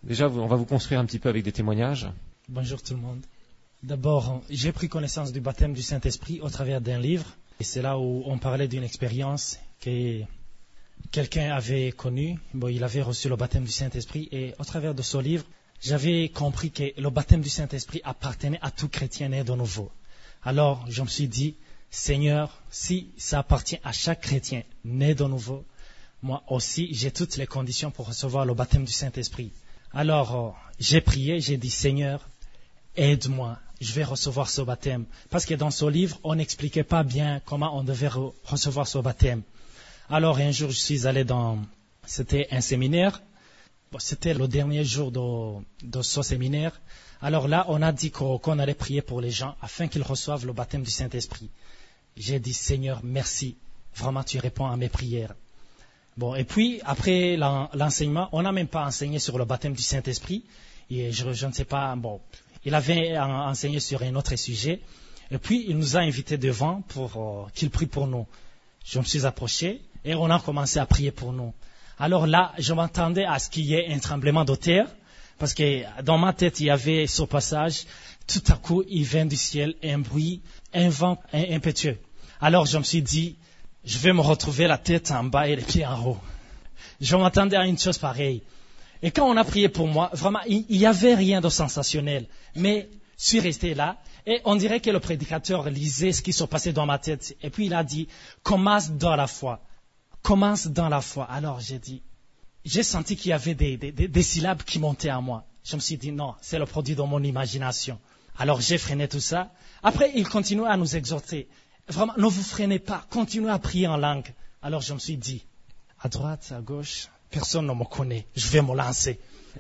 Déjà, on va vous construire un petit peu avec des témoignages. Bonjour tout le monde. D'abord, j'ai pris connaissance du baptême du Saint-Esprit au travers d'un livre. Et c'est là où on parlait d'une expérience que quelqu'un avait connue. Bon, il avait reçu le baptême du Saint-Esprit. Et au travers de ce livre, j'avais compris que le baptême du Saint-Esprit appartenait à tout chrétien né de nouveau. Alors, je me suis dit, Seigneur, si ça appartient à chaque chrétien né de nouveau, moi aussi, j'ai toutes les conditions pour recevoir le baptême du Saint-Esprit. Alors, j'ai prié, j'ai dit, Seigneur, aide-moi, je vais recevoir ce baptême. Parce que dans ce livre, on n'expliquait pas bien comment on devait recevoir ce baptême. Alors, un jour, je suis allé c'était un séminaire. Bon, c'était le dernier jour de ce séminaire. Alors là, on a dit qu'on allait prier pour les gens afin qu'ils reçoivent le baptême du Saint-Esprit. J'ai dit, Seigneur, merci. Vraiment, tu réponds à mes prières. Bon, et puis, après l'enseignement, on n'a même pas enseigné sur le baptême du Saint-Esprit. Et je ne sais pas, bon, il avait enseigné sur un autre sujet. Et puis, il nous a invités devant pour qu'il prie pour nous. Je me suis approché et on a commencé à prier pour nous. Alors là, je m'attendais à ce qu'il y ait un tremblement de terre. Parce que dans ma tête, il y avait ce passage. Tout à coup, il vient du ciel un bruit, un vent impétueux. Alors, je me suis dit, je vais me retrouver la tête en bas et les pieds en haut. Je m'attendais à une chose pareille. Et quand on a prié pour moi, vraiment, il n'y avait rien de sensationnel. Mais je suis resté là et on dirait que le prédicateur lisait ce qui se passait dans ma tête. Et puis il a dit, commence dans la foi. Commence dans la foi. Alors j'ai senti qu'il y avait des syllabes qui montaient à moi. Je me suis dit, non, c'est le produit de mon imagination. Alors j'ai freiné tout ça. Après, il continuait à nous exhorter. Vraiment, ne vous freinez pas, continuez à prier en langue. Alors je me suis dit, à droite, à gauche, personne ne me connaît, je vais me lancer.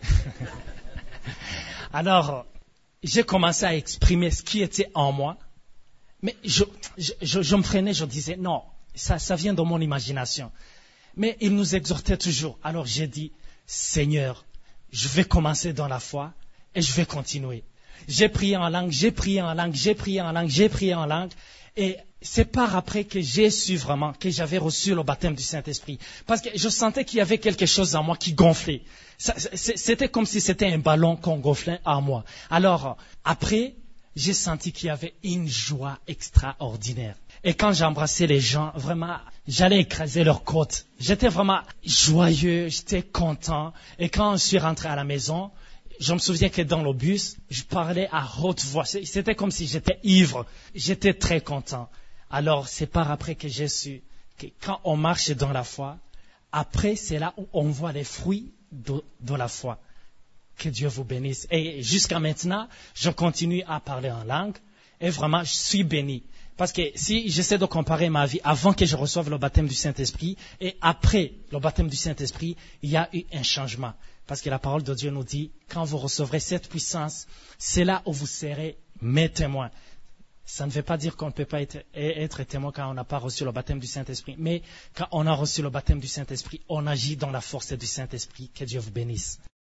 Alors, j'ai commencé à exprimer ce qui était en moi, mais je me freinais, je disais, non, ça vient de mon imagination. Mais il nous exhortait toujours. Alors j'ai dit, Seigneur, je vais commencer dans la foi et je vais continuer. J'ai prié en langue, j'ai prié en langue, j'ai prié en langue, j'ai prié en langue. Et c'est par après que j'ai su vraiment que j'avais reçu le baptême du Saint-Esprit. Parce que je sentais qu'il y avait quelque chose en moi qui gonflait. C'était comme si c'était un ballon qu'on gonflait en moi. Alors, après, j'ai senti qu'il y avait une joie extraordinaire. Et quand j'embrassais les gens, vraiment, j'allais écraser leurs côtes. J'étais vraiment joyeux, j'étais content. Et quand je suis rentré à la maison, je me souviens que dans le bus, je parlais à haute voix. C'était comme si j'étais ivre. J'étais très content. Alors, c'est par après que j'ai su que quand on marche dans la foi, après, c'est là où on voit les fruits de la foi. Que Dieu vous bénisse. Et jusqu'à maintenant, je continue à parler en langue. Et vraiment, je suis béni. Parce que si j'essaie de comparer ma vie avant que je reçoive le baptême du Saint-Esprit et après le baptême du Saint-Esprit, il y a eu un changement. Parce que la parole de Dieu nous dit, quand vous recevrez cette puissance, c'est là où vous serez mes témoins. Ça ne veut pas dire qu'on ne peut pas être témoin quand on n'a pas reçu le baptême du Saint-Esprit. Mais quand on a reçu le baptême du Saint-Esprit, on agit dans la force du Saint-Esprit. Que Dieu vous bénisse.